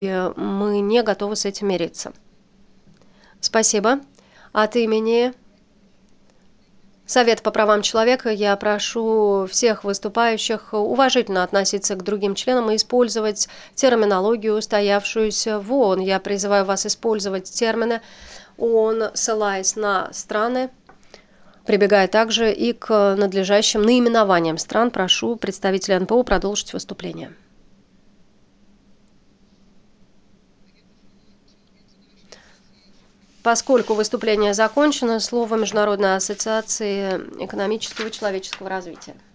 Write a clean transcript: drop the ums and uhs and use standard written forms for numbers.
мы не готовы с этим мириться. Спасибо. От имени Совета по правам человека я прошу всех выступающих уважительно относиться к другим членам и использовать терминологию, устоявшуюся в ООН. Я призываю вас использовать термины ООН, ссылаясь на страны, прибегая также и к надлежащим наименованиям стран. Прошу представителя НПО продолжить выступление. Поскольку выступление закончено, слово Международной ассоциации экономического и человеческого развития.